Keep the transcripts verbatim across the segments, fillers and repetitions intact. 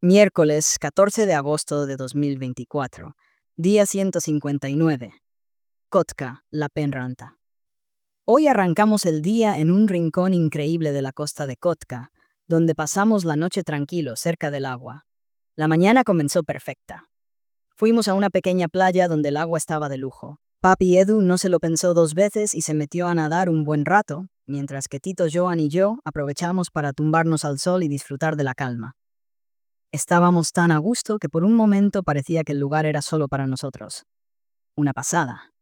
Miércoles catorce de agosto de dos mil veinticuatro, día ciento cincuenta y nueve. Kotka, la Penranta. Hoy arrancamos el día en un rincón increíble de la costa de Kotka, donde pasamos la noche tranquilo cerca del agua. La mañana comenzó perfecta. Fuimos a una pequeña playa donde el agua estaba de lujo. Papi Edu no se lo pensó dos veces y se metió a nadar un buen rato, mientras que Tito, Joan y yo aprovechamos para tumbarnos al sol y disfrutar de la calma. Estábamos tan a gusto que por un momento parecía que el lugar era solo para nosotros. Una pasada.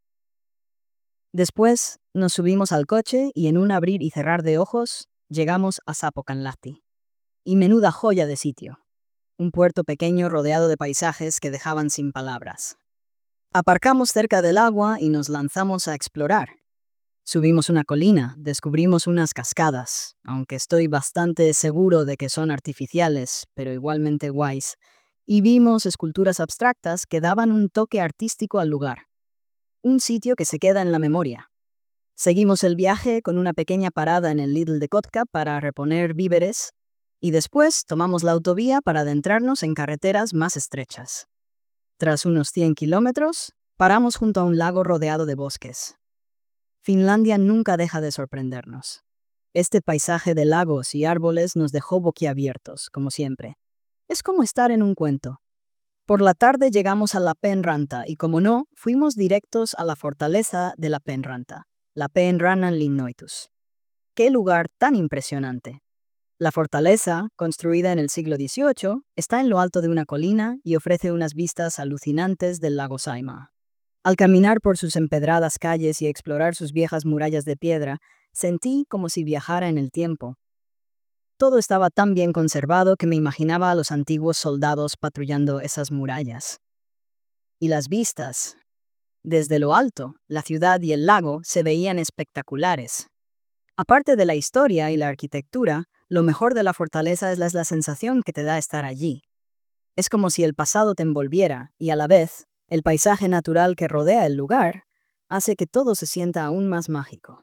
Después nos subimos al coche y en un abrir y cerrar de ojos llegamos a Sapokanlahti. Y menuda joya de sitio. Un puerto pequeño rodeado de paisajes que dejaban sin palabras. Aparcamos cerca del agua y nos lanzamos a explorar. Subimos una colina, descubrimos unas cascadas, aunque estoy bastante seguro de que son artificiales, pero igualmente guays, y vimos esculturas abstractas que daban un toque artístico al lugar. Un sitio que se queda en la memoria. Seguimos el viaje con una pequeña parada en el Lidl de Kotka para reponer víveres, y después tomamos la autovía para adentrarnos en carreteras más estrechas. Tras unos cien kilómetros, paramos junto a un lago rodeado de bosques. Finlandia nunca deja de sorprendernos. Este paisaje de lagos y árboles nos dejó boquiabiertos, como siempre. Es como estar en un cuento. Por la tarde llegamos a la Penranta y, como no, fuimos directos a la fortaleza de la Penranta, la Penrannan-linnoitus. ¡Qué lugar tan impresionante! La fortaleza, construida en el siglo dieciocho, está en lo alto de una colina y ofrece unas vistas alucinantes del lago Saimaa. Al caminar por sus empedradas calles y explorar sus viejas murallas de piedra, sentí como si viajara en el tiempo. Todo estaba tan bien conservado que me imaginaba a los antiguos soldados patrullando esas murallas. Y las vistas. Desde lo alto, la ciudad y el lago se veían espectaculares. Aparte de la historia y la arquitectura, lo mejor de la fortaleza es la, es la sensación que te da estar allí. Es como si el pasado te envolviera y, a la vez, el paisaje natural que rodea el lugar hace que todo se sienta aún más mágico.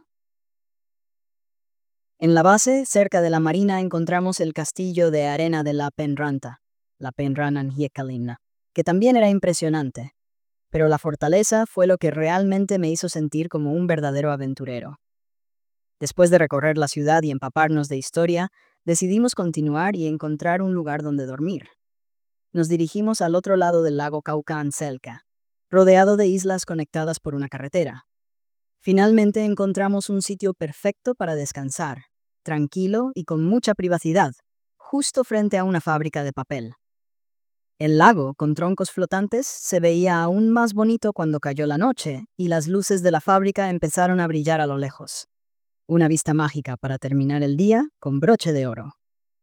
En la base, cerca de la marina, encontramos el castillo de arena de la Penranta, la Penrannan-Hiekkalinna, que también era impresionante. Pero la fortaleza fue lo que realmente me hizo sentir como un verdadero aventurero. Después de recorrer la ciudad y empaparnos de historia, decidimos continuar y encontrar un lugar donde dormir. Nos dirigimos al otro lado del lago Kaukaan-Selkä, rodeado de islas conectadas por una carretera. Finalmente encontramos un sitio perfecto para descansar, tranquilo y con mucha privacidad, justo frente a una fábrica de papel. El lago, con troncos flotantes, se veía aún más bonito cuando cayó la noche y las luces de la fábrica empezaron a brillar a lo lejos. Una vista mágica para terminar el día con broche de oro.